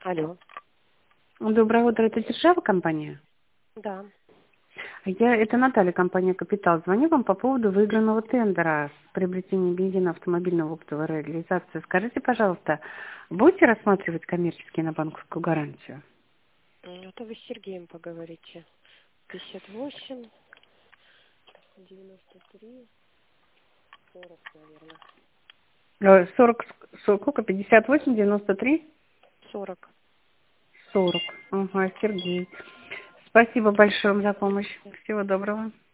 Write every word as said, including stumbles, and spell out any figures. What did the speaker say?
Алло. Доброе утро, это Держава компания? Да. Я, это Наталья, компания «Капитал». Звоню вам по поводу выигранного тендера с приобретением бензина автомобильного оптовой реализации. Скажите, пожалуйста, будете рассматривать коммерчески на банковскую гарантию? М, Это вы с Сергеем поговорите. пятьдесят восемь, девяносто три, сорок, наверное. Э, сорок, ск- сколько? пятьдесят восемь, девяносто три, сорок. сорок. Ага, Сергей. Спасибо большое вам за помощь. Всего доброго.